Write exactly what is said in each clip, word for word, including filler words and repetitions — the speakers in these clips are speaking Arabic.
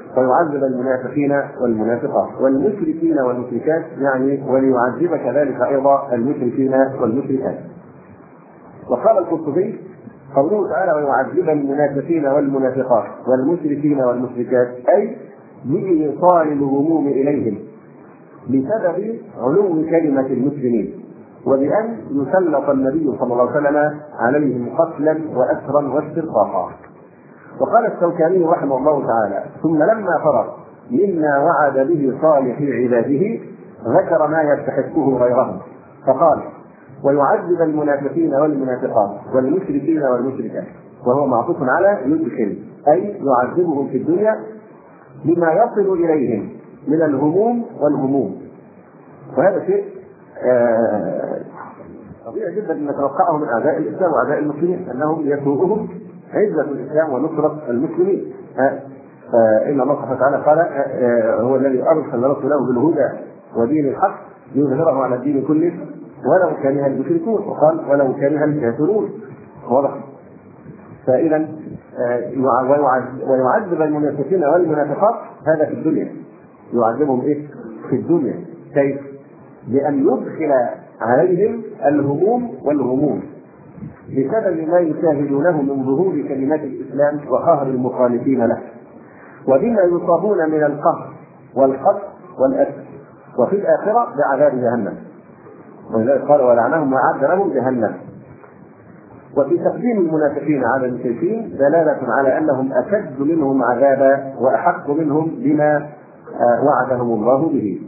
ويعذب المنافقين والمنافقات والمشركين والمشركات، يعني وليعذب كذلك أيضا المشركين والمشركات. وقال القرطبي قوله تعالى ويعذب المنافقين والمنافقات والمشركين والمشركات أي بإيصال الهموم إليهم بسبب علو كلمة المسلمين، وبأن يسلط النبي صلى الله عليه وسلم عليهم قتلا وأسرا واسترقاقا. وقال الشوكاني رحمه الله تعالى ثم لما فرغ مما وعد به صالح عباده ذكر ما يستحقه غيرهم فقال ويعذب المنافقين والمنافقات والمشركين والمشركات، وهو معطوف على يدخل أي يعذبهم في الدنيا بما يصل إليهم من الهموم والغموم. وهذا شيء طبيعي جدا ان نتوقعه من اعداء الاسلام واعداء المسلمين انهم يسوءهم عزة الاسلام ونصرة المسلمين. فان الله سبحانه وتعالى قال هو الذي ارسل رسوله بالهدى ودين الحق ليظهره على الدين كله ولو كره المشركون، وقال ولو كره الكافرون. واضح؟ فاذا ويعذب المنافقين والمنافقات هذا في الدنيا، يعذبهم ايه في الدنيا؟ كيف؟ بأن يدخل عليهم الهموم والغموم بسبب ما يشاهدونه من ظهور كلمات الإسلام وقهر المخالفين له، وبما يصابون من القهر والقتل والأسر، وفي الآخرة بعذاب جهنم. ولذلك قال ولعنهم وأعد لهم جهنم. وفي تقديم المنافقين على المشركين دلالة على أنهم أشد منهم عذابا وأحق منهم بما وعدهم الله به.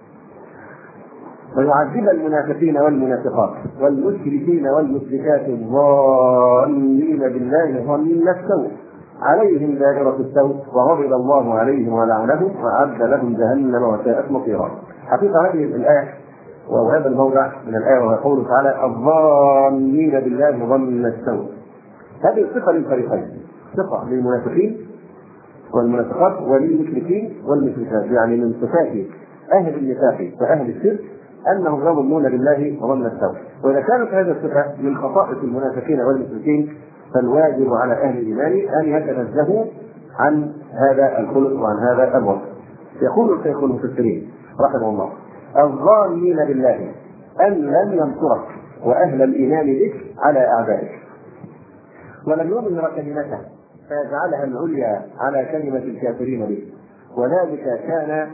ويعذب المنافقين والمنافقات والمشركين والمشركات الظانين بالله ظن السوء عليهم دائرة السوء وغضب الله عليهم ولعنهم وأعد لهم جهنم وساءت مصيرا. حقيقة هذه الآية وهذا الموضع من الآية وهو قوله تعالى الظانين بالله ظن السوء، هذه صفة للفريقين، صفة للمنافقين والمنافقات وللمشركين والمشركات، يعني من صفات أهل النفاق وأهل الشرك أنهم يظنون بالله ظن السوء. وإذا كانت هذه الصفة من خصائص المنافقين والمشركين فالواجب على أهل الإيمان أن يتنزهوا عن هذا الخلق وعن هذا الوصف. يقول الشيخ المفسرين رحمه الله الظانين بالله أن لن ينصرك وأهل الإيمان بك على أعدائك ولم يظهر كلمته فيجعلها العليا على كلمة الكافرين به، وذلك كان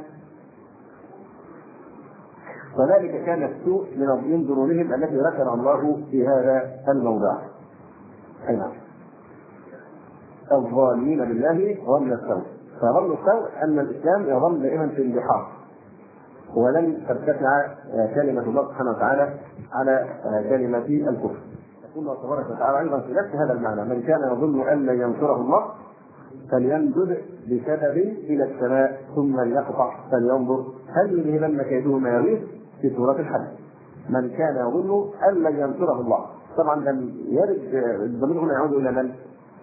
وذلك كان السوء من ظنونهم التي ذكر الله في هذا الموضع. أيضا الظالمين بالله ظن السوء، فظن السوء أن الإسلام يظل دائما في اندحار ولن ترتفع كلمة الله سبحانه وتعالى على كلمة الكفر. يقول الله تبارك وتعالى أيضا في نفس هذا المعنى من كان يظن أن لن ينصره الله فليمدد بسبب إلى السماء ثم ليقطع فلينظر هل يذهبن كيده ما يغيظ في سورة الحج. من كان يظن أن لن ينصره الله، طبعا لم يرد الضمير هنا يعود إلى من؟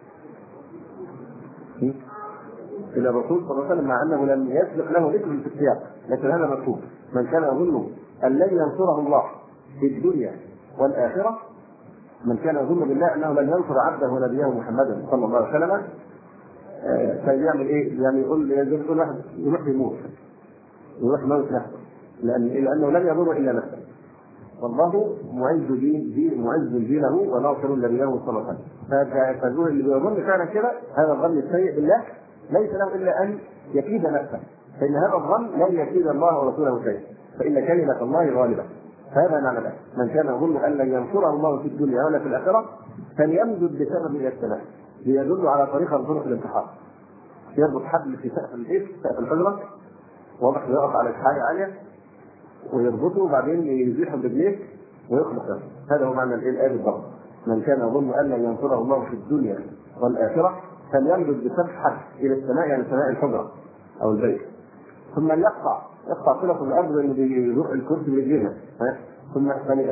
إلى الرسول صلى الله عليه وسلم، مع أنه لم يسبق له ذكر في السياق، لكن هذا مكتوب من كان يظن أن لن ينصره الله في الدنيا والآخرة، من كان يظن بالله أنه لن ينصر عبده ونبيه محمدا صلى الله عليه وسلم فيعمل إيه؟ يعني يقول يقول واحد يروح يموت يروح يموت نفسه لأن لأنه لن يضر إلا نفسه، والله معز دين دين معز دينه وناصر نبيه صلى الله عليه وسلم. فالظن اللي بيظن فعلا كده هذا الظن السيء بالله ليس له إلا أن يكيد نفسه، فإن هذا الظن لن يكيد الله ورسوله شيء، فإن كلمة الله غالبة. فهذا معنى ذلك من كان يظن أن لن ينصره الله في الدنيا ولا في الآخرة فليمدد بسبب إلى السماء، ليدل على طريقة من طرق الانتحار. يربط حبل في سقف البيت سقف الحجرة واضح يقف على حاجة عالية ويربطه وبعدين يزيحه برجليه ويخلق نفسه. هذا هو معنى الآية بالضبط. من كان يظن أن لن ينصره الله في الدنيا والآخرة فليمدد بسبب حبل إلى السماء، يعني سماء الحجرة أو البيت، ثم يقطع يقطع صلة الأرض لأنه بيروح الكرسي برجليه، ثم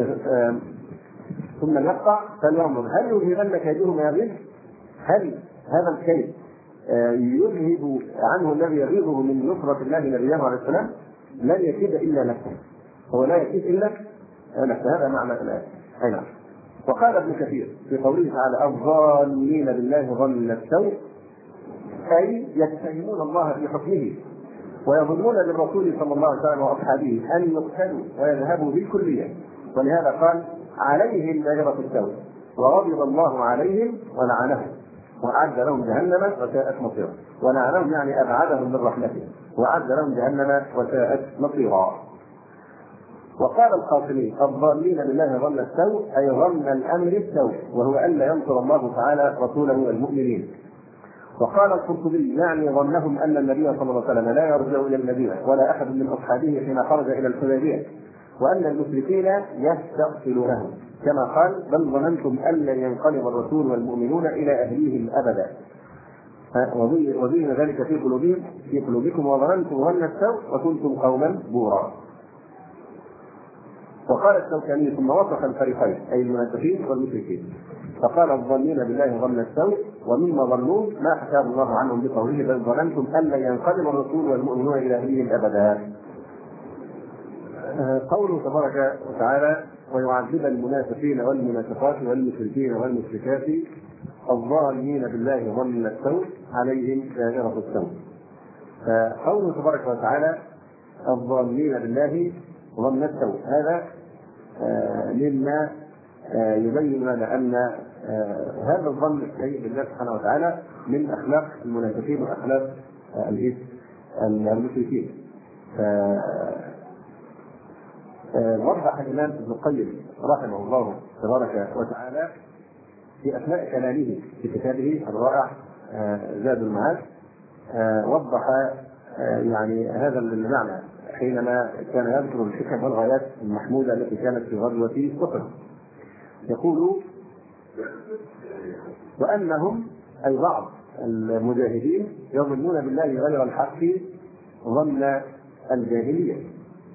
ثم يقطع فلينظر هل يذهبن كيده ما يغيظ؟ هل هذا الكيد يذهب عنه الذي يغيظه من نصرة الله نبيه عليه السلام؟ لن يكيد إلا نفسه، هو لا يكيد إلا نفسه. هذا معنى الآية. أي نعم. وقال ابن كثير في قوله تعالى الظانين بالله ظن السوء أي يتهمون الله في حكمه ويظنون بالرسول صلى الله عليه وسلم وأصحابه أن يقتلوا ويذهبوا بالكلية. ولهذا قال عليهم دائرة السوء وغضب الله عليهم ولعنهم وأعد لهم جهنم وساءت مصيرا. ولعنهم يعني أبعدهم من رحمته وأعد لهم جهنم وساءت مصيرا. وقال القاسمي الظالمين بالله ظن السوء أي ظن الأمر السوء وهو ألا ينصر الله تعالى رسوله والمؤمنين. وقال القرطبي يعني ظنهم أن النبي صلى الله عليه وسلم لا يرجع إلى المدينة ولا أحد من أصحابه حين خرج إلى الحديبية وأن المشركين يستأصلونه كما قال بل ظننتم أن لن ينقلب الرسول والمؤمنون إلى أهليهم أبدا وظن ذلك في قلوبهم في قلوبكم وظننتم ظن السوء وكنتم قوما بورا. وقال الشوكاني ثم وصف الفريقين أي المنافقين والمشركين فقال الظالمين بالله ظن السوء ومما ظنوه ما حكاه الله عنهم بقوله بل ظننتم أن لن ينقلب الرسول والمؤمنون إلى أهليهم أبدا. قوله تبارك وتعالى ويعذب المنافقين والمنافقات والمشركين والمشركات الظالمين بالله ظن السوء عليهم دائرة السوء. قوله تبارك وتعالى الظالمين بالله ظن السوء هذا مما يبين لنا أن هذا الظن السيء بالله سبحانه وتعالى من أخلاق المنافقين وأخلاق المشركين. وضح الإمام ابن القيم رحمه الله تبارك وتعالى في أثناء كلامه في كتابه الرائع زاد المعاد وضح يعني هذا المعنى حينما كان يذكر الحكم والغايات المحمودة التي كانت في غزوة أحد. يقول وأنهم أي بعض المجاهدين يظنون بالله غير الحق ظن الجاهلية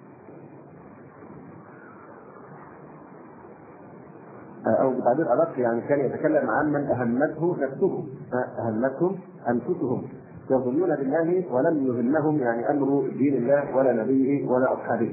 أو بتعبير أدق يعني كان يتكلم عن من أهمته نفسه أهمتهم أنفسهم يظنون بالله ولم يهمهم يعني أمر دين الله ولا نبيه ولا أصحابه.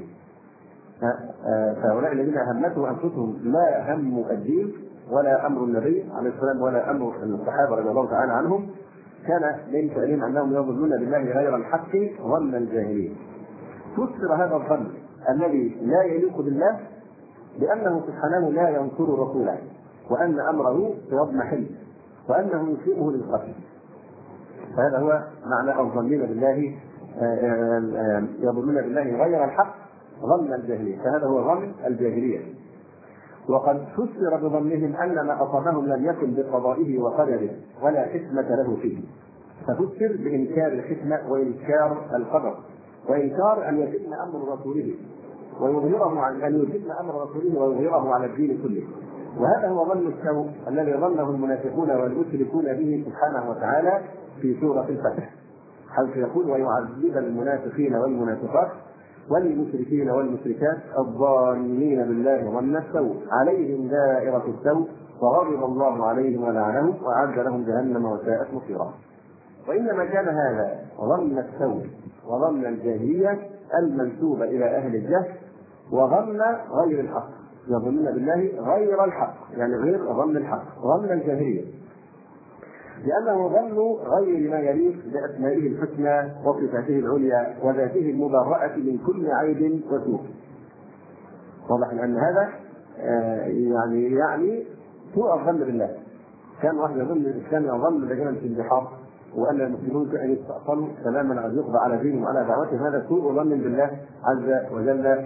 فهؤلاء الذين أهمته أنفسهم لا هم الدين ولا أمر النبي عليه السلام ولا أمر الصحابة رضي الله تعالى عنهم كان بين فعلهم أنهم يظنون بالله غير الحق ظن الجاهلين. فسر هذا الظن الذي لا يليق بالله بأنه سبحانه لا ينصر رسوله وأن أمره يضمحل وأنه يسيئه للقتل. فهذا هو معنى الظنين بالله يظنون بالله غير الحق ظن الجاهلية. فهذا هو ظن الجاهلية. وقد فسر بظنهم أن ما أصابهم لم يكن بقضائه وقدره ولا حكمة له فيه. ففسر بإنكار الحكمة وإنكار القدر وإنكار أن يتم أمر رسوله ويظهره عن أن يتم أمر رسوله ويظهره على الدين كله. وهذا هو ظن السوء الذي ظنه المنافقون والمشركون به سبحانه وتعالى في سورة الفتح حيث يقول ويعذب المنافقين والمنافقات والمشركين والمشركات الظانين بالله ظن السوء عليهم دائرة السوء وغضب الله عليهم ولعنهم وأعد لهم جهنم وساءت مصيرا. وإنما كان هذا ظن السوء وظن الجاهلية المنسوبة إلى أهل الجهل وظن غير الحق يظنون بالله غير الحق يعني غير ظن الحق ظن الجاهلية لأنه ظن غير ما يليق بأسمائه الحسنى وصفاته العليا وذاته المبرأة من كل عيب وسوء. واضح أن هذا يعني يعني سوء الظن بالله. كان واحد يظن الإسلام يظن دائما في البحار وأن المسلمون كأن يستأصلوا تماما أن يقضى على دينهم وعلى دعوتهم. هذا سوء ظن بالله عز وجل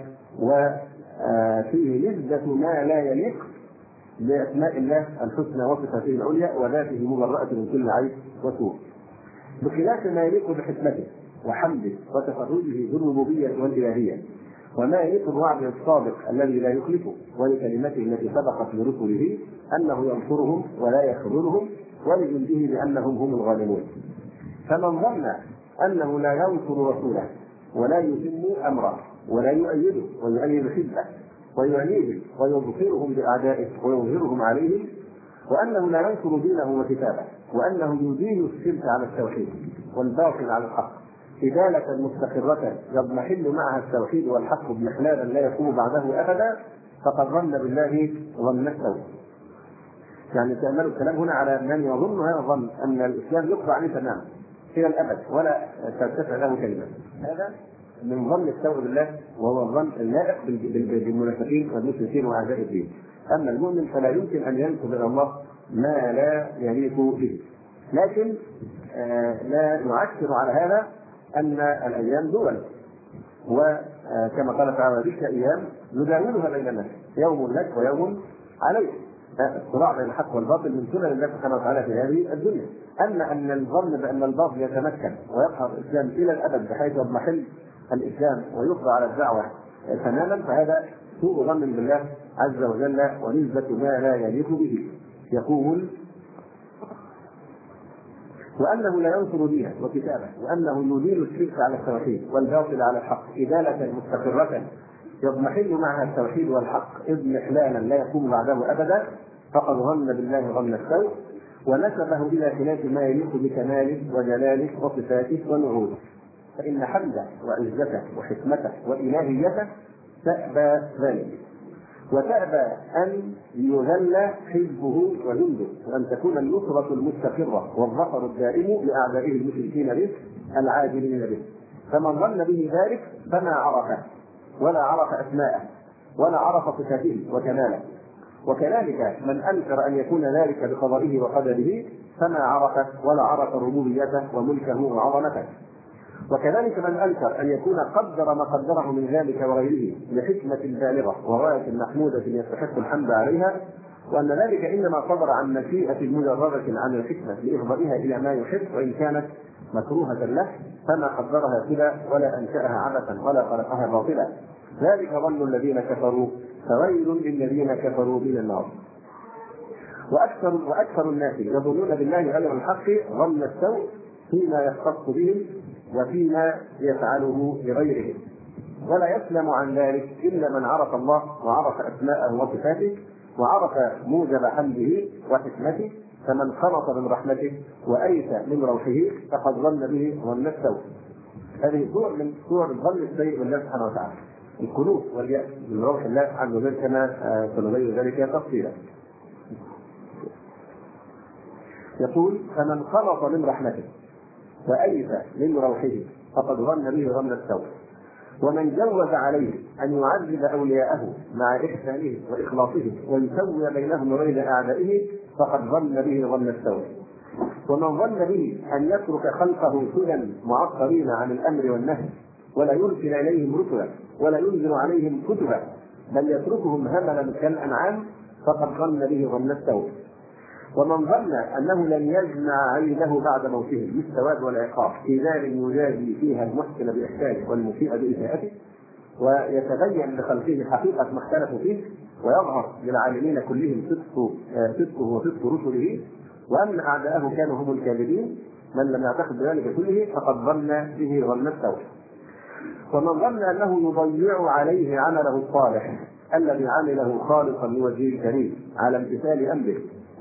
وفيه نسبة ما لا يليق بأسماء الله الحسنى وصفاته العليا وذاته مبرأة من كل عيب وسوء بخلاف ما يليق بحكمته وحمده وتفرده بالربوبية والإلهية وما يليق بوعده الصادق الذي لا يخلفه ولكلمته التي سبقت لرسله أنه ينصرهم ولا يخذلهم ولجنده بأنهم هم الغالبون. فمن ظن أنه لا ينصر رسوله ولا يتم أمره ولا يؤيده ويؤيد حزبه ويعنيهم ويظهرهم بأعدائه ويظهرهم عليهم وأنه لا ينصر دينه وكتابه وأنه يدين الشرك على التوحيد والباطل على الحق إدالة مستقرة يضمحل معها التوحيد والحق بمحلالا لا يقوم بعده أبدا فقد ظن بالله ظن السوء. يعني تأملوا الكلام هنا على من يظن هذا الظن أن الإسلام يقضى عليه تماما إلى الأبد ولا ترتفع له كلمة. هذا من ظن السوء بالله، وهو الظن اللائق بالمنافقين والمشركين وأعداء الدين. أما المؤمن فلا يمكن أن ينسب إلى الله ما لا يليق به. لكن آه لا نعكر على هذا أن الأيام دول، وكما قال تعالى تلك أيام نداولها بين الناس يوم لك ويوم عليك. الصراع بين الحق والباطل من سنن الله سبحانه وتعالى في هذه الدنيا. أما أن الظن بأن الباطل يتمكن ويقهر الإسلام إلى الأبد بحيث يضمحل الإسلام ويقضى على الدعوة تماما، فهذا سوء ظن بالله عز وجل ونسبة ما لا يليق به. يقول: وأنه لا ينصر دينه وكتابه، وأنه يدير الشرك على التوحيد والباطل على الحق إدالة مستقرة يضمحل معها التوحيد والحق إضمحلالا لا يكون بعده أبدا، فقد ظن بالله ظن السوء ونسبه إلى خلاف ما يليق بكماله وجلاله وصفاته ونعوده، فإن حمده وعزته وحكمته وإلهيته تأبى ذلك، وتأبى أن يذل حزبه وجنده، وأن تكون النصرة المستقرة والظفر الدائم لأعدائه المشركين به العاجلين به. فمن ظن به ذلك فما عرفه ولا عرف أسماءه ولا عرف صفاته وكماله. وكذلك من أنكر أن يكون ذلك بقضائه وقدره فما عرف ولا عرف ربوبيته وملكه وعظمته. وكذلك من أنكر أن يكون قدر ما قدره من ذلك وغيره لحكمة بالغة وغاية محمودة يستحق الحمد عليها، وأن ذلك إنما صدر عن مشيئة مجردة عن الحكمة لإفضائها إلى ما يحب وإن كانت مكروهة له، فما قدرها كذا ولا أنشأها عبثا ولا خلقها باطلا. ذلك ظن الذين كفروا فويل للذين كفروا من النار. وأكثر وأكثر الناس يظنون بالله غير الحق ظن السوء فيما يختص بهم وفيما يفعله لغيرهم، ولا يسلم عن ذلك إلا من عرف الله وعرف أسماءه وصفاته وعرف موجب حمده وحكمته، فمن خلص من رحمته وأيس من روحه فقد ظن به ظن السوء. هذه صور من صور الظن السيء بالله سبحانه وتعالى، القنوط واليأس من روح الله عز وجل كما سنبين ذلك تفصيلا. يقول: فمن خلص من رحمته وأيس من روحه فقد ظن به ظن السوء. ومن جوز عليه أن يعذب أولياءه مع إحسانه وإخلاصه ويسوي بينهم وبين أعدائه فقد ظن به ظن السوء. ومن ظن به أن يترك خلقه سدى معطلين عن الأمر والنهي ولا يرسل إليهم رسلا ولا ينزل عليهم كتبا بل يتركهم هملا كالأنعام فقد ظن به ظن السوء. ومن ظن أنه لن يجمع عينه بعد موته بالثواب والعقاب في دار يجازي فيها المحسن بإحسانه والمسيء بإساءته ويتبين لخلقه حقيقة ما اختلفوا فيه ويظهر للعالمين كلهم صدق صدقه وصدق رسله وأن أعداءه كانوا هم الكاذبين، من لم يعتقد بذلك كله فقد ظن به ظن السوء. ومن ظن أنه يضيع عليه عمله الصالح الذي عمله خالصا لوجهه الكريم على امتثال أمره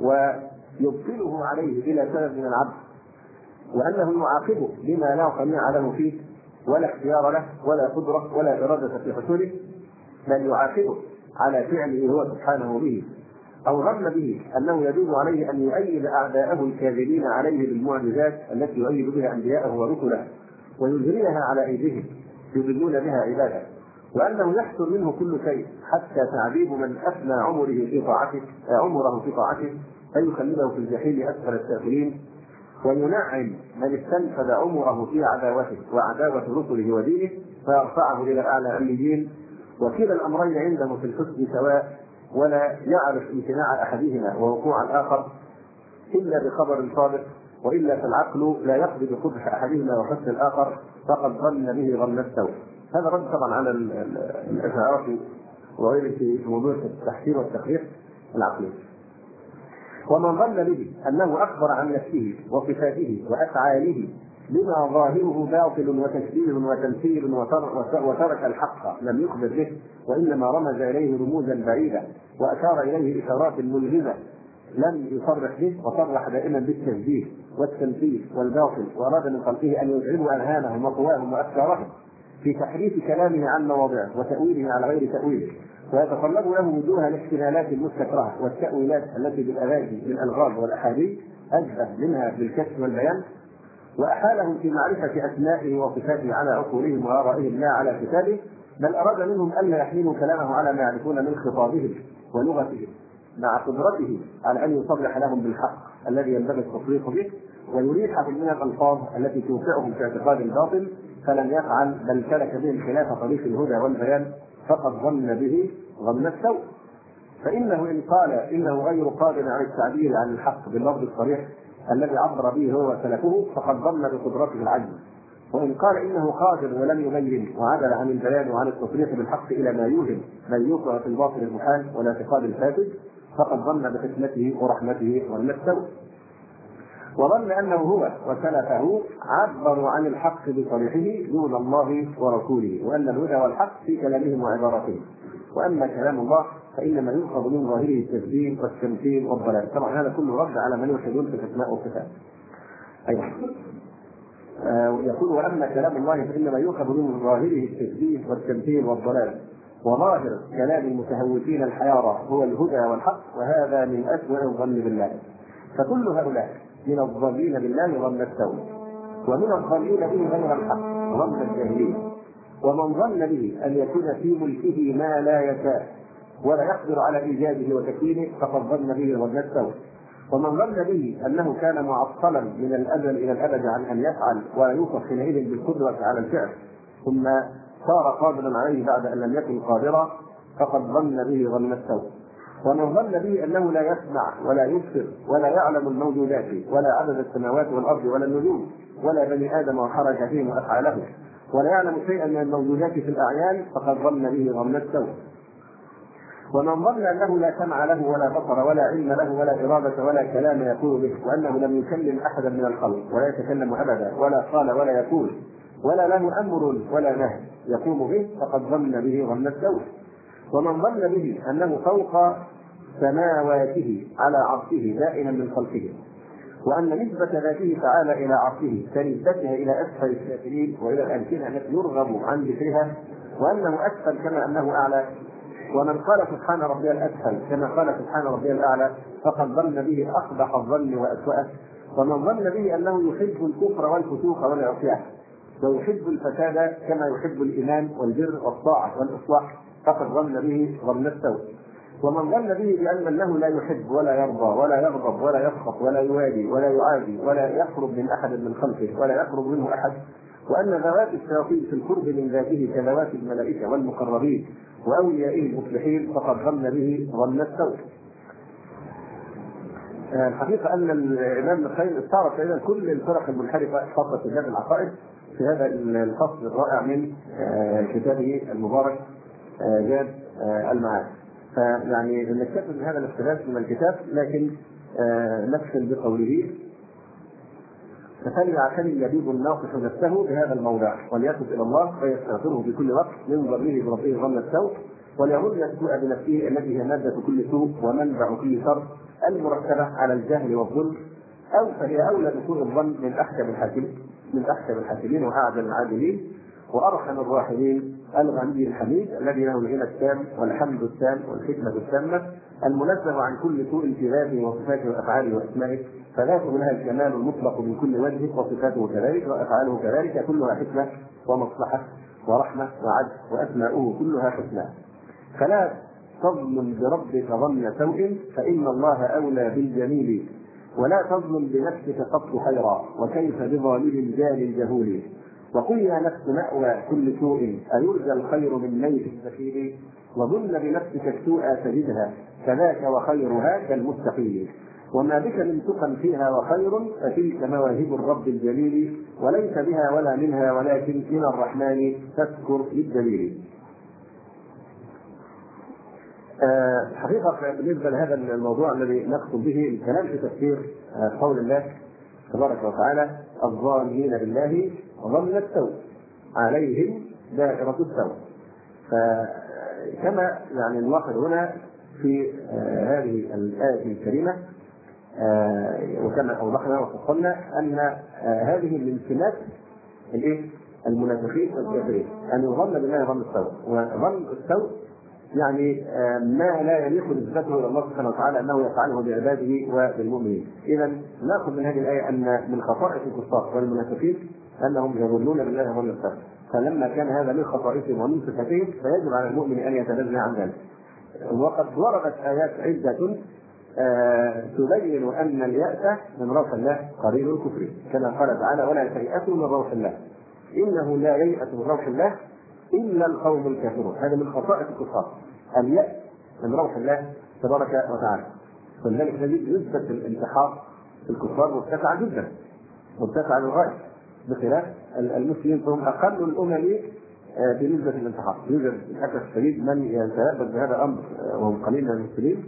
ويبطله عليه بلا سبب من العبد، وأنه يعاقبه بما لا صنيع له فيه ولا اختيار له ولا قدرة ولا إرادة في حصوله، بل يعاقبه على فعله هو سبحانه به، أو ظن به أنه يجوز عليه أن يؤيد أعداءه الكاذبين عليه بالمعجزات التي يؤيد بها أنبياءه ورسله ويجريها على أيديهم يضلون بها عباده، وأنه يحصل منه كل شيء حتى تعذيب من أفنى عمره في طاعته عمره في طاعته فيخلده في الجحيم أسفل السافلين، وينعم من استنفذ عمره في عداوته وعداوة رسله ودينه فيرفعه إلى أعلى عليين. وكلا الأمرين عنده في الحسن سواء، ولا يعرف امتناع أحدهما ووقوع الآخر إلا بخبر صادق، وإلا فالعقل لا يقضي بقبح أحدهما وحسن الآخر فقد ظن به ظن السوء. هذا رد طبعا على الإشاعات وغيره في موضوع التحسين والتقريح العقلي. ومن ظن به أنه أخبر عن نفسه وصفاته وأفعاله بما ظاهره باطل وتشبيه وتمثيل وترك الحق لم يخبر به وإنما رمز إليه رموزا بعيدة وأشار إليه إشارات ملغزة لم يصرح به، وصرح دائما بالتشبيه والتمثيل والباطل، وأراد من خلقه أن يتعبوا أذهانهم وقواهم وأفكارهم في تحريف كلامه عن مواضعه وتأويله على غير تأويله، ويتطلب له وجوه الاحتمالات المستكرهة والتأويلات التي بالأغاني بالألغاز والأحاديث أشبه منها بالكشف والبيان، وأحالهم في معرفة أسمائه وصفاته على عقولهم وآرائهم لا على كتابه، بل أراد منهم ألا يحملوا كلامه على ما يعرفون من خطابهم ولغتهم، مع قدرته على أن يصرح لهم بالحق الذي ينبغي التصريح به، ويريحهم من الألفاظ التي توقعهم في اعتقاد الباطل، فلم يفعل بل سلك بهم خلاف طريق الهدى والبيان، فقد ظن به ظن السوء. فإنه إن قال إنه غير قادر على التعبير عن الحق باللفظ الصريح الذي عبر به هو وسلفه، فقد ظن بقدرته العجز. وإن قال إنه قادر ولم يبين وعدل عن البيان وعن التصريح بالحق إلى ما يوهم من يوقع في الباطل المحال والاعتقاد الفاسد، فقد ظن بحكمته ورحمته ظن السوء. وظن أنه هو وسلفه عبروا عن الحق بصريحه دون الله ورسوله، وأن الهدى والحق في كلامهم وعباراتهم، وأما كلام الله فإنما يؤخذ من ظاهره التكذيب والتمثيل والضلال. طبعا هذا كله رد على من يلحدون في الأسماء والصفات. أيوة. آه يقول وأما كلام الله فإنما يؤخذ من ظاهره التكذيب والتمثيل والضلال، وظاهر كلام المتهوكين الحيارى هو الهدى والحق، وهذا من أسوأ الظن بالله. فكل هؤلاء من الظالمين بالله ظن السوء، ومن الظالمين به غير الحق ظن الجاهلين. ومن ظن به أن يكون في ملكه ما لا يشاء ولا يقدر على إيجاده وتكوينه، فقد ظن به ظن السوء. ومن ظن به أنه كان معطلا من الأزل إلى الأبد عن أن يفعل ولا يوصف حينئذ بالقدرة على الفعل، ثم صار قادرا عليه بعد أن لم يكن قادرا، فقد ظن به ظن السوء. ومن ظن به أنه لا يسمع ولا يبصر ولا يعلم الموجودات ولا عدد السماوات والأرض ولا النجوم ولا بني آدم وحركاتهم وأفعالهم ولا يعلم شيئا من الموجودات في الأعيان، فقد ظن به ظن السوء. ومن ظن أنه لا سمع له ولا بصر ولا علم له ولا إرادة ولا كلام يقول به، وأنه لم يكلم أحدا من الخلق ولا يتكلم أبدا ولا قال ولا يقول ولا له أمر ولا نهي يقوم به، فقد ظن به ظن السوء. ومن ظن به أنه فوق سماواته على عرشه دائما من خلقه، وأن نسبة ذاته تعالى إلى عرشه كنسبتها إلى أسفل السافلين وإلى الأمكنة التي يرغب عن ذكرها، وأنه أسفل كما أنه أعلى. ومن قال سبحان ربي الأسفل كما قال سبحان ربي الأعلى، فقد ظن به أقبح الظن وأسوأه. ومن ظن به أنه يحب الكفر والفسوق والعصيان ويحب الفساد كما يحب الإيمان والبر والطاعة والإصلاح، فقد ظن به ظن السوء. ومن ظن به بأن الله لا يحب ولا يرضى ولا يغضب ولا يسخط ولا يوالي ولا يعادي ولا يقرب من أحد من خلقه ولا يقرب منه أحد، وأن ذوات الشياطين في القرب من ذاته كذوات الملائكة والمقربين وأوليائه المصلحين، فقد ظن به ظن السوء. الحقيقة أن الإمام ابن القيم استعرض تقريبا كل الفرق المنحرفة خاصة في باب العقائد في هذا الفصل الرائع من كتابه المبارك زاد المعاد. فيعني نكتفي بهذا الاقتباس من الكتاب، لكن نفصل بقوله فليعتني اللبيب الناصح نفسه بهذا الموضع وليتب الى الله ويستغفره في كل وقت من ظنه بربه ظن السوء، وليظن السوء بنفسه التي هي ماده كل سوء ومنبع كل شر المرتبه على الجهل والظلم، او فهي اولى بسوء الظن من احكم الحاكمين من احكم الحاكمين واعدل العادلين وارحم الراحمين الغني الحميد الذي له الغنى التام والحمد التام والحكمه التامه المنزه عن كل سوء في ذاته وصفاته وافعاله واسمائه، فذاته لها الكمال المطلق من كل وجه، وصفاته كذلك وافعاله كذلك، كلها حكمه ومصلحه ورحمه وعدل، واسماؤه كلها حسنى. فلا تظلم بربك ظن سوء فان الله اولى بالجميل، ولا تظلم بنفسك قط خيرا، وكيف بظالم جال جهول. وقل يا نفس مأوى كل سوء أيرجى الخير من ميت السفير، وظن بنفسك السوء تجدها كذاك وخيرها كالمستقيم، وما بك من تقى فيها وخير فتلك مواهب الرب الجليل، وليس بها ولا منها ولكن من الرحمن تذكر للدليل. آه حقيقة بالنسبة لهذا الموضوع الذي نقصد به الكلام في تفسير آه قول الله تبارك وتعالى الظالمين بالله ظن السوء عليهم دائرة السوء. فكما يعني نلاحظ هنا في آه هذه الآية الكريمة آه وكما أوضحنا وفصلنا أن آه هذه من سمات الإيه؟ المنافقين والكافرين، أن يظن بالله ظن السوء. وظن السوء يعني ما لا يليق نسبته الى الله سبحانه وتعالى انه يفعله بعباده وبالمؤمنين. اذا ناخذ من هذه الايه ان من خصائص الكفار والمنافقين انهم يظنون بالله ظن السوء، فلما كان هذا من خصائصهم ومن صفاتهم فيجب على المؤمن ان يتنزه عن ذلك. وقد وردت ايات عده آه تبين ان اليأس من روح الله قرين الكفر، كما قال تعالى: ولا تيأسوا من روح الله انه لا ييأس من روح الله الا القوم الكافرون. هذا من خصائص الكفار، اليأس من روح الله تبارك وتعالى. ولذلك نجد نسبة الانتحار في الكفار مرتفعة جدا، مرتفعة للغاية، بخلاف المسلمين فهم اقل الامم بنسبة الانتحار. يوجد للاسف الشديد من يتلبس بهذا الامر وهم قليل من المسلمين،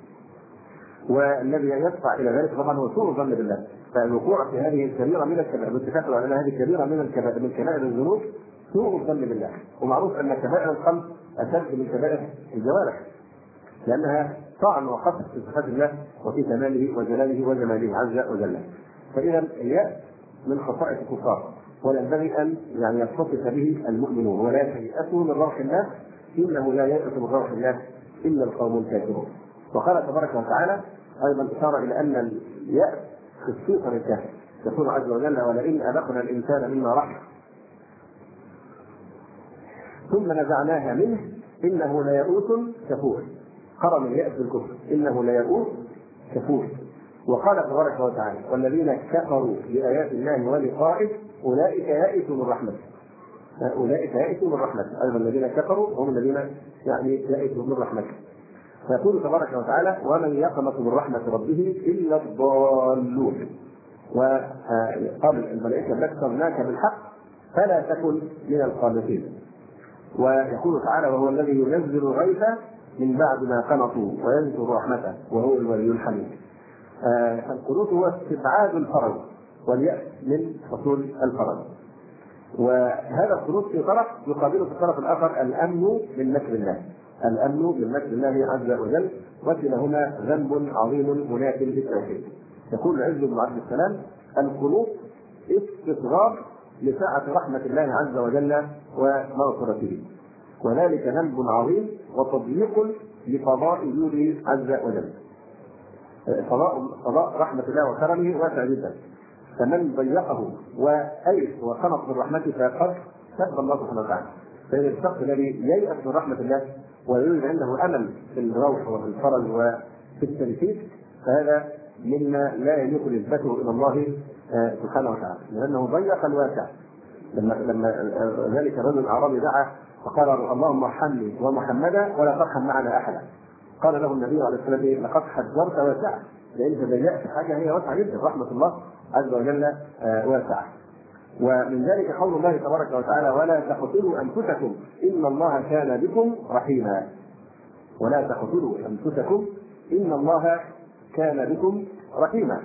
والذي يدفع الى ذلك طبعا هو سوء الظن بالله. فالوقوع في هذه الكبيره من الكبائر، باتفاق العلماء هذه كبيره من الكبائر من كبائر الذنوب سوء الظن بالله. ومعروف ان كبائر القلب اشد من كبائر الجوارح، لانها طعن وقصد في صفات الله وفي كماله وجلاله وجماله عز وجل. فاذا اليأس من خصائص الكفار، وينبغي ان يعني يتصف به المؤمنون: ولا تيأسوا من روح الله انه لا ييأس من روح الله الا القوم الكافرون. وقال تبارك وتعالى ايضا اشاره الى ان اليأس خصيصا الكافر، يقول عز وجل: ولئن اذقنا الانسان منا رحمه ثم نزعناها منه انه ليئوس كفور. قرن اليأس بالكفر، انه ليئوس كفور. وقال تبارك وتعالى: والذين كفروا بآيات الله ولقائه اولئك يئسوا من رحمته. اولئك يئسوا من رحمته، ايضا الذين كفروا هم الذين يعني يئسوا من رحمته. فيقول تبارك وتعالى: ومن يقنط من رحمة ربه إلا الضالون. وقال الملائكة: بشرناك بالحق فلا تكن من القانطين. ويقول تعالى: وهو الذي ينزل الغيث من بعد ما قنطوا وينشر رحمته وهو الولي الحميد. القنوط هو استبعاد الفرج واليأس من حصول الفرج. وهذا القنوط في طرف يقابله في الطرف الآخر الأمن من مكر الله، الامن من مكر الله عز وجل، وكلاهما ذنب عظيم مناف للتوحيد. يقول العز بن عبد السلام: القنوط استصغار لسعة رحمة الله عز وجل ومغفرته، وذلك ذنب عظيم وتضييق لقضاء جوده عز وجل. قضاء قضاء رحمة الله وكرمه واسع جدا، فمن ضيقه وأيس وقنط من رحمته فقد سب الله سبحانه وتعالى. فإن الشخص الذي ييأس من رحمة الله ويوجد عنده أمل في الروح وفي الفرج وفي التنفيذ، فهذا مما لا يليق نسبته إلى الله سبحانه وتعالى، لأنه ضيق الواسع. لما لما ذلك الرجل الأعرابي دعا فقال: اللهم ارحمني ومحمدا ولا ترحم معنا أحدا. قال له النبي عليه الصلاة والسلام: لقد حجرت واسعة، لأن تضيقت حاجة هي واسعة جدا، رحمة الله عز وجل واسعة. ومن ذلك قول الله تبارك وتعالى: ولا تقتلوا انفسكم ان الله كان بكم رحيما. ولا تقتلوا انفسكم ان الله كان بكم رحيما.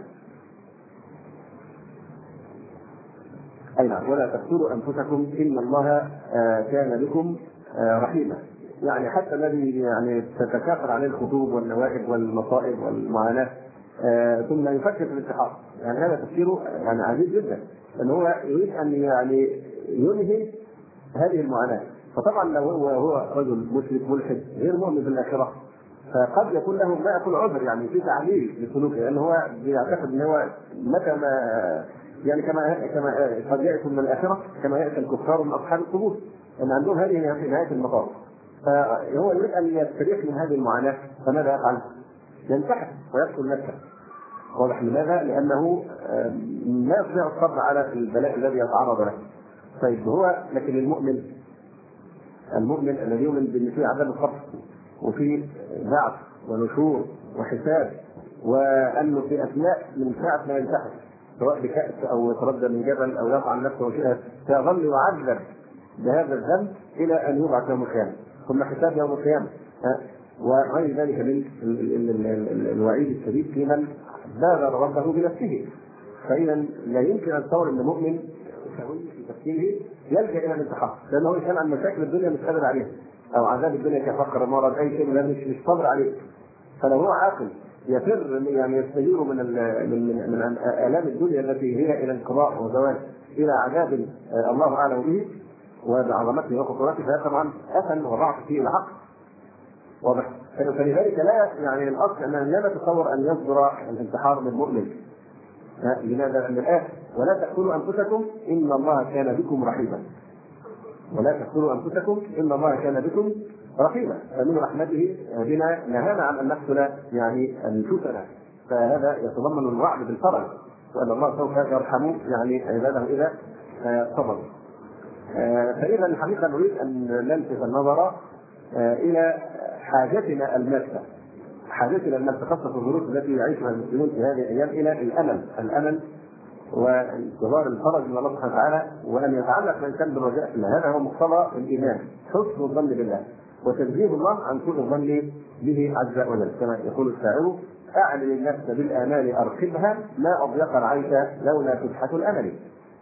اي نعم، ولا تقتلوا انفسكم ان الله كان بكم رحيما. يعني حتى الذي يعني تتكاثر عليه الخطوب والنوائب والمصائب والمعاناه ثم يفكر في الانتحار، يعني هذا تفكيره يعني عجيب جدا، ان هو يريد ان يعني ينهي هذه المعاناه. فطبعا لو هو هو رجل مشرك ملحد غير مؤمن بالاخره، فقد يكون له ما يكون عذر يعني في تعليل لسلوكه، لان هو بيعتقد ان هو متى ما يعني كما كما قد يأتي من الاخره كما يأتي الكفار من اصحاب القبور، ان عندهم هذه نهايه المطاف. فهو يريد ان يستريح من هذه المعاناه، فماذا يفعل؟ ينتحر ويقتل نفسه. واضح لماذا؟ لانه لا يستطيع الصبر على البلاء الذي يتعرض له. طيب هو لكن المؤمن المؤمن الذي يؤمن بان في عذاب القبر وفي بعث ونشور وحساب، وانه في اثناء من ساعه ما ينتحر سواء بكأس او يتردى من جبل او يقع نفسه وشيئا سيظل يعذب بهذا الذنب الى ان يبعث يوم القيامه، ثم حساب يوم القيامه، وغير ذلك من الوعيد الشديد في من بادر ربه بنفسه. فإذا لا يمكن أن تصور أن مؤمن سوي في تفكيره يلجأ إلى الانتحار، لأنه كان عن مشاكل الدنيا مش قادر عليها، أو عذاب الدنيا كفقر مرض أي شيء مش مش صبر عليه. فلو هو عاقل يفر يعني يستجير من من من آلام الدنيا التي هي إلى انقضاء وزوال إلى عذاب الله أعلم به وبعظمته وخطورته، فهذا طبعا أثن وضعف في العقل. واضح؟ فلذلك لا يعني الاصل ان لا نتصور ان يصدر الانتحار من مؤمن. لماذا؟ لان الايه ولا تقتلوا انفسكم ان الله كان بكم رحيما. ولا تقتلوا انفسكم ان الله كان بكم رحيما. فمن رحمته بنا نهانا عن ان نقتل يعني انفسنا، فهذا يتضمن الوعد بالفرج وان الله سوف يرحم يعني عباده اذا صبروا. فاذا الحقيقه نريد ان نلفت النظر الى حاجتنا الماسه، حاجتنا الماسه خاصه في الظروف التي يعيشها المسلمون في هذه الايام الى الامل، الامل وانتظار الفرج من الله سبحانه وتعالى، وان يتعلق الانسان بالرجاء في الله. هذا هو مقتضى الايمان، حسن الظن بالله وتنزيه الله عن سوء الظن به عز وجل، كما يقول الشاعر: اعلم النفس بالامال ارقبها ما اضيق العيش لولا فتحه الامل.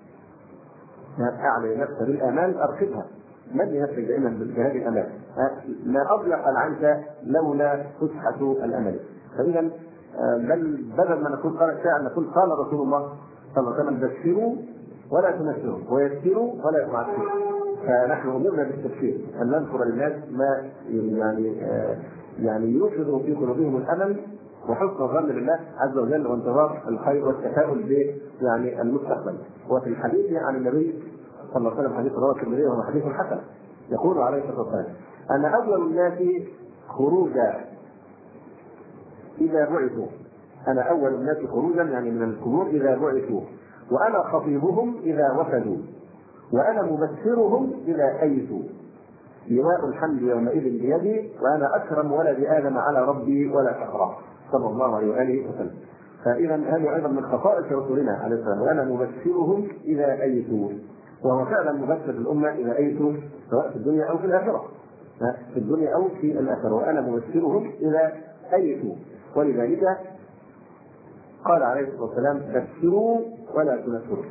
اعلم النفس بالامال ارقبها، من ينفذ دائما بهذه الامال؟ ما اضيق العيش لولا فتحه الامل. فاذا بل بدل ما نقول قال الشاعر نقول قال رسول الله صلى الله عليه وسلم: بشروا ولا تنفروا ويسروا ولا تعسروا. فنحن امرنا بالتبشير، ان نذكر للناس ما يعني يعني يوقظ في قلوبهم الامل وحسن الظن بالله عز وجل وانتظار الخير والتفاؤل به يعني المستقبل. وفي الحديث عن النبي صلى الله عليه وسلم حديث رواه الترمذي وهو حديث حسن يقول عليه الصلاه والسلام: انا اول الناس خروجا اذا بعثوا. انا اول الناس خروجا يعني من القبور اذا بعثوا، وانا خطيبهم اذا وفدوا، وانا مبشرهم اذا ايسوا. لواء الحمد يومئذ بيدي، وانا اكرم ولد ادم على ربي ولا فخرا، صلى الله عليه واله وسلم. فاذا هذا ايضا من خصائص رسولنا عليه السلام: وانا مبشرهم اذا ايسوا. وهو فعلا مبشر الامه اذا ايسوا، سواء في الدنيا او في الاخره، في الدنيا او في الاخره، وانا مبشرهم اذا ايسوا. ولذلك قال عليه الصلاه والسلام: بشروا ولا تنفروا.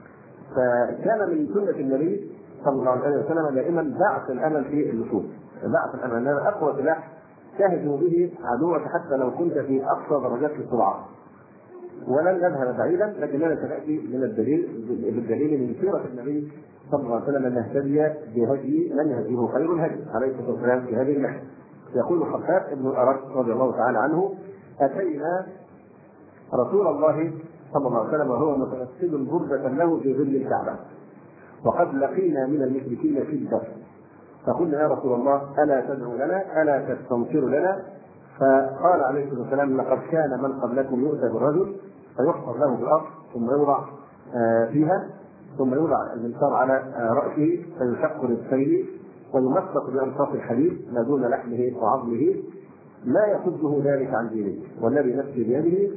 فكان من سنه النبي صلى الله عليه وسلم دائما بعث الامل في النفوس، بعث الامل. هذا اقوى سلاح تهزم به عدوك حتى لو كنت في اقصى درجات الاستضعاف. ولن نذهب بعيدا، لكننا سناتي من الدليل بالدليل من سيره النبي صلى الله عليه وسلم ان نهتدي بهدي من يهديه خير الهدي عليه الصلاه والسلام في هذه النحو. يقول خباب بن الارت رضي الله تعالى عنه: اتينا رسول الله صلى الله عليه وسلم وهو متمثل بردة له في ظل الكعبة، وقد لقينا من المشركين شدة، فقلنا: يا رسول الله ألا تدعو لنا؟ ألا تستنصر لنا؟ فقال عليه الصلاة والسلام: لقد كان من قبلكم يؤتى بالرجل فيحفر له بالأرض ثم يوضع فيها، ثم يوضع المنشار على رأسه فيشق نصفين ويمسك بأنصاف الحديد ما دون لحمه وعظمه، لا يصده ذلك عن دينه، والذي نفسي بيده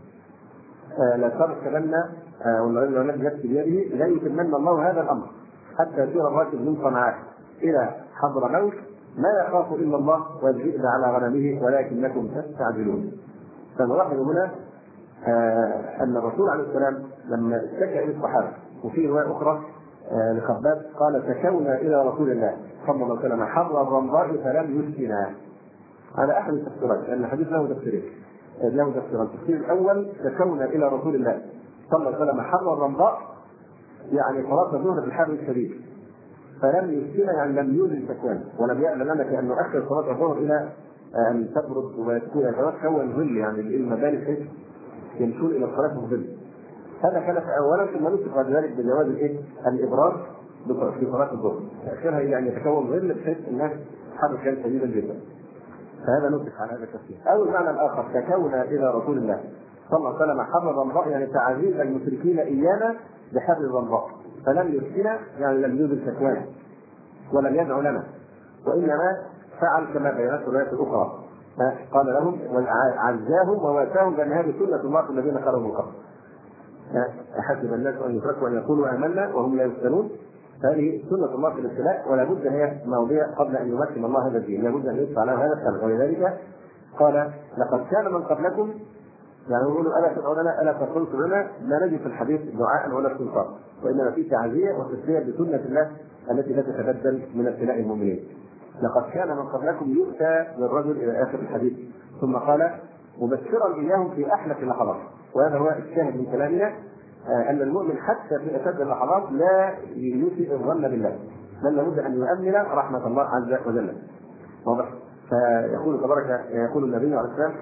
لا تركبن والذي نفسي بيده لا يتمنى الله هذا الامر حتى يسير الراكب من صنعاء الى حضر موت ما يخاف الا الله والذئب على غنمه ولكنكم تستعجلون. فنلاحظ هنا ان الرسول عليه السلام لما اشتكى الى الصحابه، وفي روايه اخرى لخباب قال: شكونا الى رسول الله صلى الله عليه وسلم حر الرمضاء فلم يسكنا. على احد التفسيرات، لان الحديث له تفسيرين له تفسيرا. التفسير الاول: شكونا الى رسول الله صلى الله عليه وسلم حر الرمضاء، يعني صلاه الظهر بالحر الشديد، فلم يسكن يعني لم يوجد شكوان، ولم يأذن لنا كأنه أخر صلاة الظهر إلى أن تبرد وتكون يتكون ظل، يعني المباني حيث يمشون إلى الصلاة في الظل. هذا كان أولا، ثم نسق بعد ذلك بجواز الإيه؟ الإبراد في صلاة الظهر، آخرها إلى أن يتكون ظل بحيث الناس حر كان شديدا جدا. فهذا نسق على هذا التفسير. أو المعنى الآخر: شكونا إلى رسول الله صلى الله عليه وسلم حر الرمضاء، يعني تعذيب المشركين إيانا بحر الرمضاء، فلم يسكنا يعني لم يوجد شكوان ولم يدعو لنا، وانما فعل كما بينت الروايات الاخرى، قال لهم وعزاهم وواساهم بان هذه سنه الله في الذين خرجوا من قبل. احسب الناس ان يتركوا ان يقولوا امنا وهم لا يفتنون. هذه سنه الله في الابتلاء، ولا بد هي موضوع قبل ان يمكن الله هذا الدين، لا بد ان يدفع له هذا السبب. ولذلك قال: لقد كان من قبلكم، يعني يقولوا الا تدعوا لنا الا تقولوا لنا، لا نجد في الحديث دعاء ولا استنصار، وانما في تعزيه وتسليه بسنه الله التي لا تتبدل من ابتلاء المؤمنين. لقد كان من قبلكم يؤتى بالرجل الى اخر الحديث، ثم قال: مبشرا اياهم في احلك اللحظات. وهذا هو الشاهد من كلامنا، ان المؤمن حتى في اشد اللحظات لا يسيء الظن بالله، بل لابد ان يؤمن رحمه الله عز وجل. واضح؟ فيقول تبارك يقول النبي عليه السلام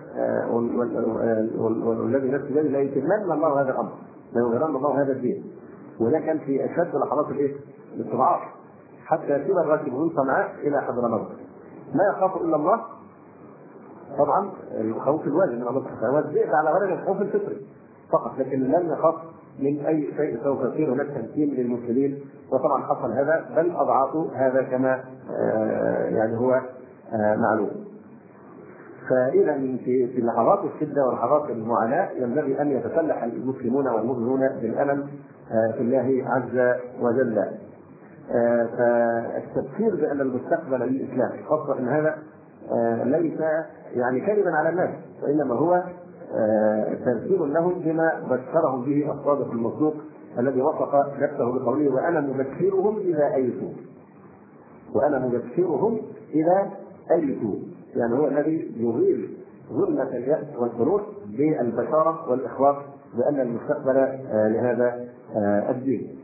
والذي نفسه بيده لا يتمنى الله هذا الامر، لا يغيرن الله هذا الدين. وده كان في اشد لحظات الايه؟ الاستضعاف، حتى يسير الراكب من صنعاء الى حضرموت ما يخاف الا الله. طبعا الخوف الواجب من الله سبحانه وتعالى على غير الخوف الفطري فقط، لكن لم يخاف من اي شيء سوف يصير هناك تمكين للمسلمين، وطبعا حصل هذا بل اضعافه هذا كما آه يعني هو آه معلوم. فاذا في في لحظات الشده ولحظات المعاناه ينبغي ان يتسلح المسلمون والمؤمنون بالامل آه في الله عز وجل. آه فالتفكير بان المستقبل للاسلام، خاصه ان هذا آه ليس يعني كذبا على الناس، وانما هو آه ترتيب لهم بما بشرهم به الصادق المصدوق الذي وصف نفسه بقوله وانا مبشرهم اذا ايسوا. وانا مبشرهم اذا ايسوا، يعني هو الذي يغير ظلمة اليأس والقنوط بالبشارة والإخبار بأن المستقبل آه لهذا آه الدين.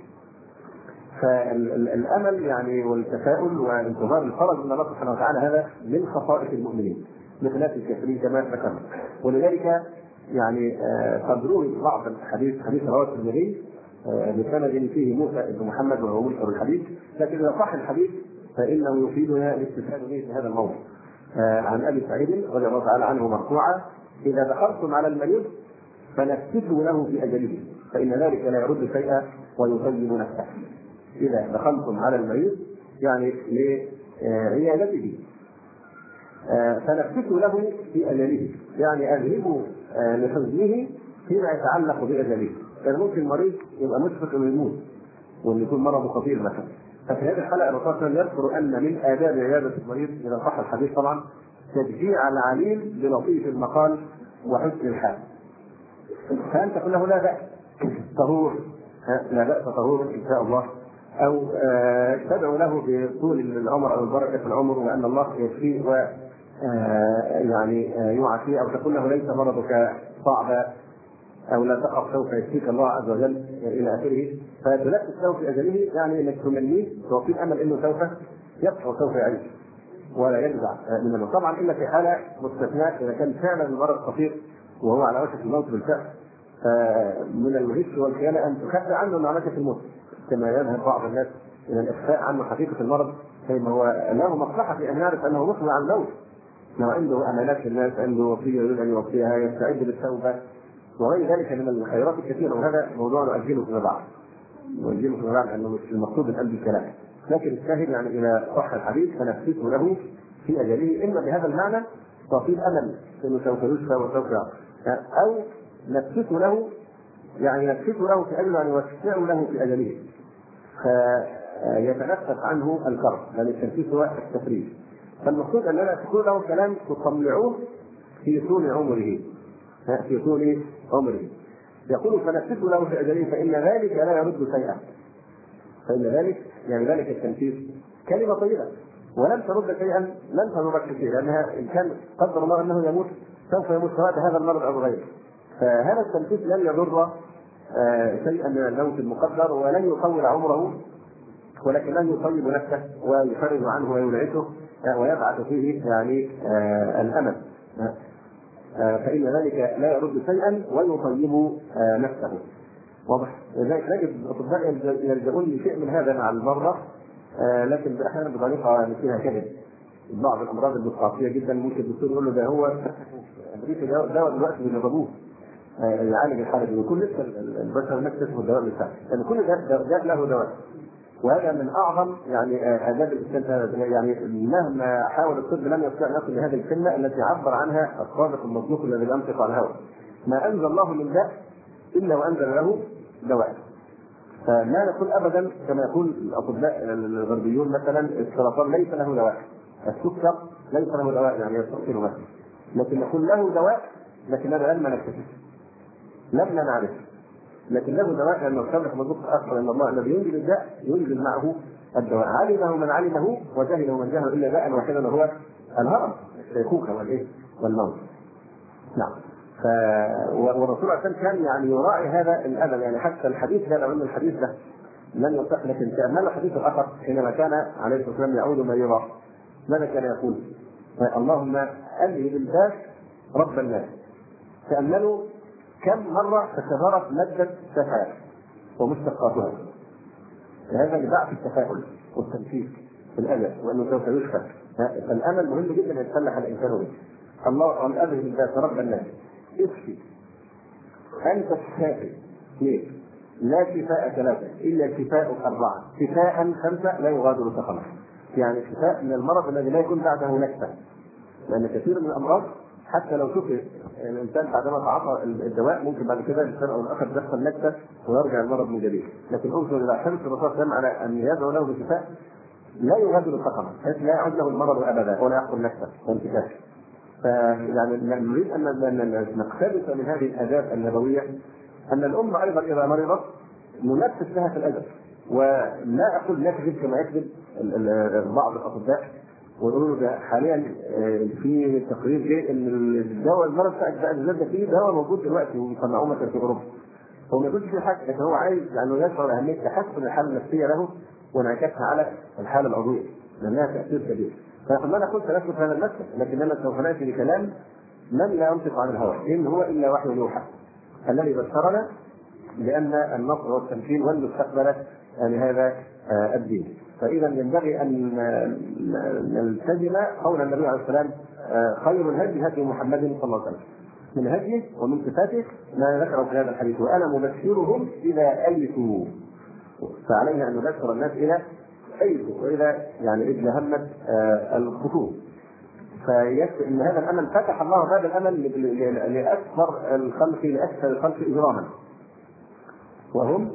فالامل يعني والتفاؤل وانتظار الفرج من الله سبحانه وتعالى هذا من خصائص المؤمنين بخلاف الكافرين كما ذكرنا. ولذلك يعني قد روي بعض الحديث حديث رواه الترمذي بسند فيه موسى بن محمد وهو منكر الحديث، لكن اذا صح الحديث فانه يفيدنا الاستفاده به في هذا الموضوع. عن ابي سعيد رضي الله تعالى عنه مرفوعا: اذا دخلتم على المريض فنفسوا له في اجله فان ذلك لا يرد شيئا ويطيب نفسه. إذا دخلتم على المريض يعني لعيادته فنفسوا له في أجله، يعني أذهبوا لحزنه فيما يتعلق بأجله. كان ممكن المريض يبقى مشفق انه يموت وان يكون مرضه خطير مثلا، ففي هذه الحلقة الرسول صلى الله عليه وسلم يذكر أن من آداب عيادة المريض إذا صح الحديث طبعا تشجيع العليل بلطيف المقال وحسن الحال. فأنت تقول له لا بأس طهور، لا بأس طهور إن شاء الله، أو تدعو له بطول العمر أو البركة في العمر وأن الله يشفيه و يعني يعافيه، أو تقول له ليس مرضك صعبا أو لا تخف سوف يشفيك الله عز وجل إلى آخره. فتلبس له في أجله يعني إنك تمنيه تعطيه الأمل إنه سوف يصحى وسوف يعيش ولا يجزع منه. طبعا إلا في حالة مستثناء إذا كان فعلا المرض خطير وهو على وشك الموت بالفعل، من الغش والخيانة أن تخفى عنه مع وشك الموت، كما يذهب بعض الناس إلى الإخفاء عنه حقيقة المرض، فإن هو له مصلحة في أن يعرف أنه مقبل على الموت، لو عنده أمانات للناس، عنده وصية يريد أن يوصيها، يستعد للتوبة وغير ذلك من الخيرات الكثيرة. وهذا موضوع نؤجله فيما بعد، نؤجله فيما بعد لأنه مش المقصود من قلب الكلام، لكن الشاهد يعني إذا صح الحديث فنفسه له في أجله، إما بهذا المعنى تعطيه الأمل أنه سوف يشفى وسوف يعرف، أو نفسه له يعني نفسه له في أجله يعني يوسع له في أجله فيتنفس عنه الكرب، لأن التنفيس هو التفريج. فالمقصود أننا تقول له كلام تطلعوه في طول عمره، في طول عمره. يقول فنفسه له في أجله فإن ذلك لا يرد شيئا، فإن ذلك يعني ذلك التنفيس كلمة طيبة ولم ترد شيئا، لن تضرك شيئا، لأنها إن كان قدر الله أنه يموت سوف يموت سواء بهذا المرض أو غيره. فهذا التنفيس لن يضر شيئا من الموت المقدر ولن يطول عمره، ولكن لن يطيب نفسه ويفرج عنه وينعشه ويبعث فيه يعني الأمل، فإن ذلك لا يرد شيئا ويطيب نفسه. واضح؟ لذلك نجد الأطباء يلجؤون لشيء من هذا مع المرضى، لكن أحيانا بطريقة فيها كذب. بعض الأمراض الوقائية جدا ممكن الدكتور يقول له ده هو أمريكا دواء دلوقتي بيجربوه يعالج الحالة ويكون لسه البشر نكتشفوا الدواء بتاعه، لأن كل ده ده له دواء. وهذا من أعظم يعني آداب الإنسان، يعني مهما حاول الطب لم يستطع أن يصل لهذه الكلمة التي عبر عنها الصادق المصدوق الذي لا ينطق عن الهوى: ما أنزل الله من داء إلا وأنزل له دواء. فلا نقول أبدا كما يقول الأطباء الغربيون مثلا السرطان ليس له دواء، السكر ليس له دواء يعني يستأصل مثلا، لكن نقول له دواء لكن هذا لم نكتشف لم نعرف، لكن له دواء لأنه الصادق المصدوق أخبر أن الله الذي ينزل الداء ينزل معه الدواء، علمه من علمه وجهله من جهله إلا داء واحدا وهو الهرم الشيخوخة والإيه والموت. نعم. ف... والرسول صلى الله عليه وسلم كان يعني يراعي هذا الأدب، يعني حتى الحديث هذا من الحديث ده لن يصح، لكن كان الحديث الآخر حينما كان عليه الصلاة والسلام يعود مريضا ماذا كان يقول؟ اللهم أذهب الباس رب الناس. تأملوا كم مرة تكررت مادة شفاء ومشتقاتها، هذا لبعث التفاؤل والتنفيذ في الأجل وأنه سوف يشفى. فالأمل مهم جدا أن يتسلح الإنسان به. اللهم أذهب الباس رب الناس اشفي أنت الشافي ليه؟ لا شفاء ثلاثة إلا شفاء أربعة، شفاء خمسة لا يغادر سقما. يعني شفاء من المرض الذي لا يكون بعده نكسة، لأن كثير من الأمراض حتى لو شفي الإنسان بعدما تعاطى الدواء ممكن بعد كده الإنسان أو الآخر يحصل نكسة ويرجع المرض من جديد. لكن أنظر إلى حرص الرسول صلى الله عليه وسلم على أن يدعو له بشفاء لا يغادر سقما، حيث لا يعود له المرض أبدا ولا يحصل نكسة وانتكاس. فيعني نريد أن نقتبس من هذه الآداب النبوية أن الأمة أيضا إذا مرضت ننفس لها في الأدب، ولا أقول نكذب كما يكذب بعض الأطباء ويقولوا ده حاليا في تقرير جاي ان الدواء المرض بتاع الزلزال فيه دواء موجود دلوقتي وصنعوه مثلا في اوروبا. هو ما يقولش في حاجه، لكن هو عايز انه يشعر اهميه تحسن الحاله النفسيه له وانعكاسها على الحاله العضويه لانها تاثير كبير. فنحن لا نقول سنسلك هذا المسلك، لكننا سوف ناتي بكلام من لا ينطق عن الهوى، ان هو الا وحي يوحى الذي بشرنا بان النصر والتمكين والمستقبل لهذا الدين. فإذا ينبغي أن نلتزم قول النبي عليه السلام خير الهدي هدي محمد صلى الله عليه وسلم، من هديه ومن صفاته ما ذكره في هذا الحديث، وأنا مبشرهم إذا أيسوا. فعلينا أن نبشر الناس إذا أيسوا، وإذا يعني إذا همت الخطوب. فيكفي أن هذا الأمل فتح الله هذا الأمل لأكثر الخلق لأكثر الخلق إجراما، وهم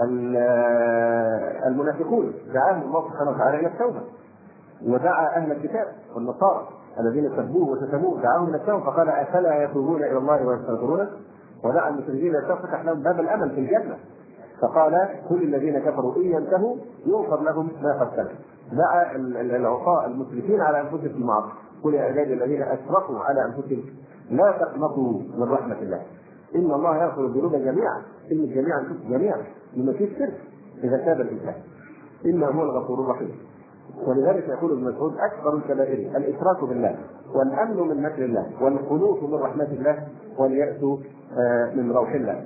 المنافقون. دعاهم الله سبحانه وتعالى الى التوبه، ودعا اهل الكتاب والنصارى الذين سبوه وشتموه دعاهم الى التوبه، فقال افلا يتوبون الى الله ويستغفرونه. ودعا المشركين يفتح لهم باب الامل في الجنه، فقال كل الذين كفروا ان ينتهوا يغفر لهم ما قد سلف. دعا العصاة المسرفين على انفسهم في المعاصي، قل يا عبادي الذين اسرفوا على انفسهم لا تقنطوا من رحمه الله ان الله يغفر الذنوب جميعا. ان جميعا جميعا لما فيه الشرك اذا تاب الانسان انه هو الغفور الرحيم. ولذلك يقول ابن مسعود اكبر الكبائر الاشراك بالله والامن من مكر الله والقنوط من رحمه الله والياس من روح الله.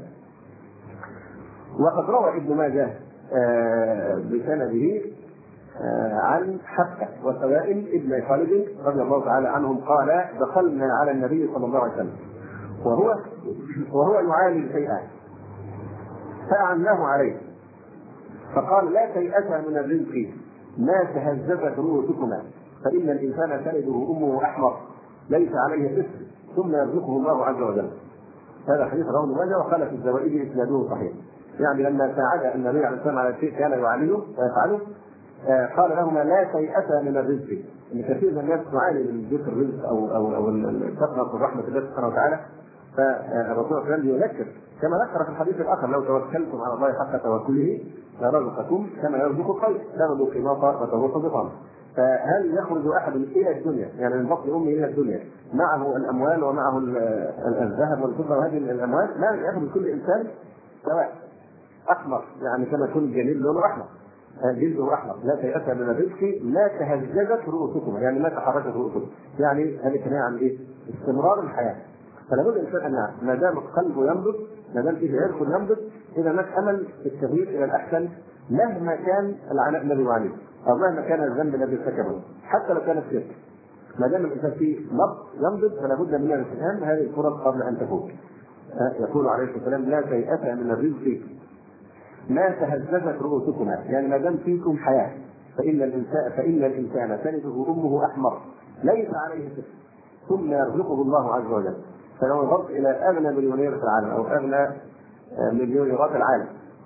وقد روى ابن ماجه بسنده عن حفصه وسوائل ابن خالد رضي الله تعالى عنهم قال دخلنا على النبي صلى الله عليه وسلم وهو وهو يعاني شيئا فأعناه عليه فقال لا تيأسا من الرزق ما تهززت رؤوسكما فإن الإنسان تلده أمه أحمر ليس عليه طفل ثم يرزقه الله عز وجل. هذا حديث رواه ابن ماجه وقال في الزوائد إسناده صحيح. يعني لما ساعد النبي عليه الصلاة والسلام على شيء كان يعانيه ويفعله قال لهما لا تيأسا من الرزق. ان كثير من الناس تعاني من ذكر الرزق او او او تقنط رحمة الله سبحانه وتعالى. فالرسول صلى الله عليه وسلم يذكر كما ذكر في الحديث الاخر لو توكلتم على الله حق توكله لرزقكم كما يرزق الطير تغدو قناطا وتروح بطانا. فهل يخرج احد الى الدنيا يعني من بطن امه الى الدنيا معه الاموال ومعه الذهب والفضه وهذه الاموال؟ لا، ياخذ كل انسان سواء احمر يعني كما يكون الجميل لونه احمر جلده احمر. لا تيأس من الرزق ما تهززت رؤوسكم يعني ما تحركت رؤوسكم، يعني هذه كنايه عن ايه؟ استمرار الحياه. فلا بد الانسان ان يعرف ما دام قلبه ينبض ما دام فيه عرق ينبض اذا هناك امل في التغيير الى الاحسن مهما كان العناء الذي يعانيه او مهما كان الذنب الذي ارتكبه حتى لو كان الشرك. ما دام الانسان فيه نبض ينبض فلا بد من الاستفهام هذه الفرص قبل ان تفوت. يقول عليه الصلاه والسلام لا تيأس من الرزق ما تهززت رؤوسكما يعني ما دام فيكم حياه فان الانسان فان الانسان تلده امه احمر ليس عليه طفل ثم يرزقه الله عز وجل. فلو نظرت الى اغنى مليونير في العالم او اغنى مليونيرات العالم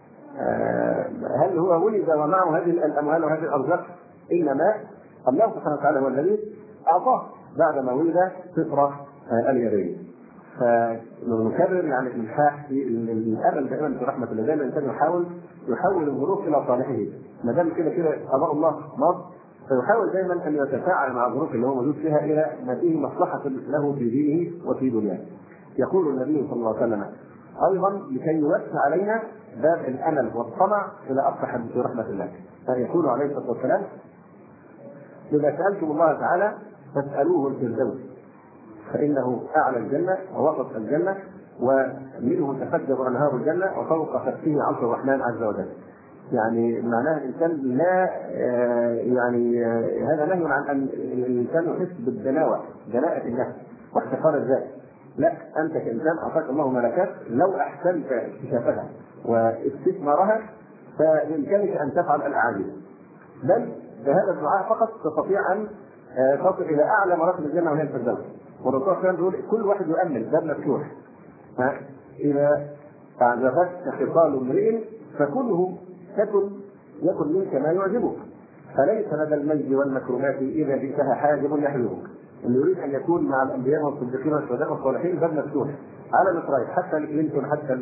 هل هو ولد ومعه هذه الاموال وهذه الارزاق؟ انما الله سبحانه وتعالى هو الذي اعطاه بعدما ولد فطره اليدين. فنكرر يعني الالحاح في الامل دائما في رحمه الله. دائما الانسان يحاول يحول الظروف الى صالحه ما دام كده كده قضاء الله ماض فيحاول دائما ان يتفاعل مع الظروف اللي هو موجود فيها الى ما فيه مصلحه له في دينه وفي دنياه. يقول النبي صلى الله عليه وسلم ايضا لكي يوسع علينا باب الامل والطمع الى اقصى حد في رحمه الله. فيقول عليه الصلاه والسلام اذا سالتم الله تعالى فاسألوه الفردوس فإنه أعلى الجنة ووسط الجنة ومنه تفجر أنهار الجنة وفوق خفه عرش الرحمن عز وجل. يعني معناها الإنسان لا يعني هذا نهي عن أن الإنسان يحس بالدناوة، دناءة النفس واحتقار الذات. لا، أنت كإنسان أعطاك الله ملكات لو أحسنت اكتشافها واستثمارها فبإمكانك أن تفعل الأعاجيب، بل بهذا الدعاء فقط تستطيع أن تصل إلى أعلى مراتب الجنة وهي الفردوس. والرسول كان يقول كل واحد يؤمن باب مفتوح، إذا أعجبتك خصال امرئ فكله تكن يكن منك ما يعجبك، فليس لدى المجد والمكرمات إذا جئتها حاجب يحيوك. اللي يريد أن يكون مع الأنبياء والصديقين والشهداء والصالحين باب مفتوح على مصرايح، حتى لكلينتون، حتى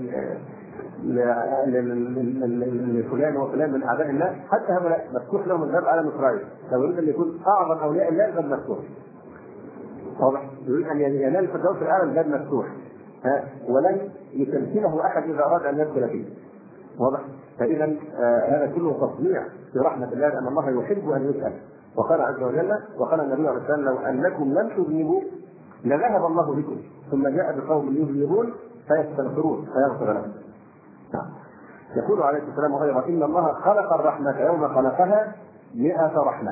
لفلان وفلان من أعداء الله، حتى هؤلاء مفتوح لهم الباب على مصرايح. لو يريد أن يكون أعظم أولياء الله الباب مفتوح. واضح؟ يريد أن ينال الفردوس الأعلى الباب مفتوح، ها، ولن يتمكنه أحد إذا أراد أن يدخل فيه. واضح؟ فإذا آه هذا كله تصنيع في رحمة الله، لأن الله يحب أن يسأل. وقال عز وجل، وقال النبي عليه الصلاة والسلام: لو أنكم لم تذنبوا لذهب الله بكم ثم جاء بقوم يذنبون فيستغفرون فيغفر لهم. يقول عليه الصلاة والسلام أيضا: إن الله خلق الرحمة يوم خلقها مئة رحمة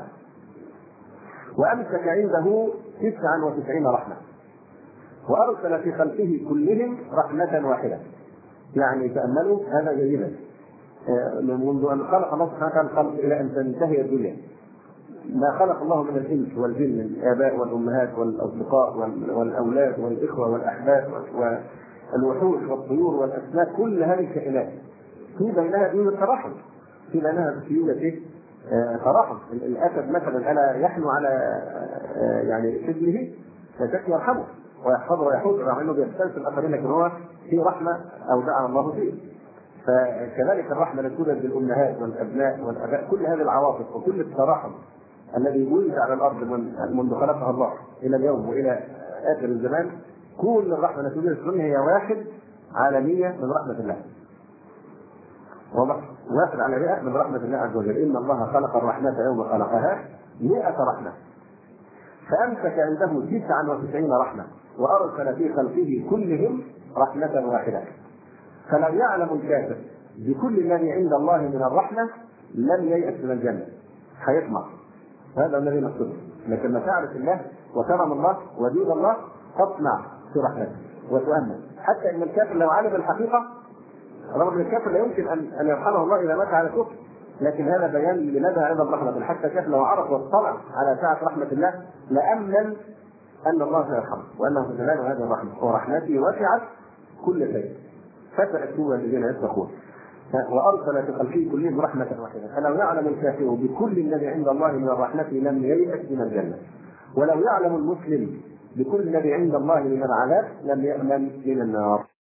وأمسك عنده تسعا وتسعين رحمة وأرسل في خلقه كلهم رحمة واحدة. يعني تأملوا هذا جيدا، منذ أن خلق الله سبحانه وتعالى الخلق إلى أن تنتهي الدنيا ما خلق الله من الإنس والجن، الآباء والأمهات والأصدقاء والأولاد والإخوة والأحباب والوحوش والطيور والأسماك، كل هذه الكائنات في بينها دون التراحم، في بينها سيولة تراحم. الأسد مثلا ألا يحنو على يعني سجنه فشك يرحمه ويحفظه ويحوطه مع أنه بيستنسل الآخرين، لكن هو في رحمة أودعها الله فيه. فكذلك الرحمة التي توجد بالأمهات والأبناء والأباء، كل هذه العواطف وكل التراحم الذي ولد على الأرض منذ خلقها الله إلى اليوم وإلى آخر الزمان، كل الرحمة التي توجد في هي واحد على مية من رحمة الله. واضح؟ واحد على مئة من رحمة الله عز وجل. إن الله خلق الرحمة يوم خلقها مئة رحمة فأمسك عنده تسعا وتسعين رحمة وأرسل في خلقه كلهم رحمة واحدة. فلو يعلم الكافر بكل الذي عند الله من الرحمة لم ييأس من الجنة، هيطمع. هذا الذي نقصده. لكن ما تعرف الله وكرم الله ودين الله تطمع في رحمته وتؤمن. حتى ان الكافر لو علم الحقيقة، رغم ان الكافر لا يمكن ان ان يرحمه الله اذا مات على كفر، لكن هذا بيان لماذا عظم رحمة. حتى الكافر لو عرف واطلع على سعة رحمة الله لأمن ان الله سيرحمه وانه سينال هذه الرحمة، ورحمته وسعت كل شيء فسألوا الذين يتقون. وأرسل في خلقه كلهم رحمة واحدة. فلو يعلم الكافر بكل الذي عند الله من الرحمة لم ييأس من الجنة، ولو يعلم المسلم بكل الذي عند الله من العذاب لم يأمن من النار.